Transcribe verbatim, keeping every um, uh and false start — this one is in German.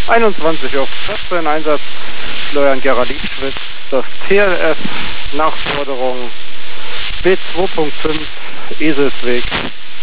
einundzwanzig Uhr vierzehn, Einsatz Florian Geralitschwitz, das T L S Nachforderung B zwei Punkt fünf Eselsweg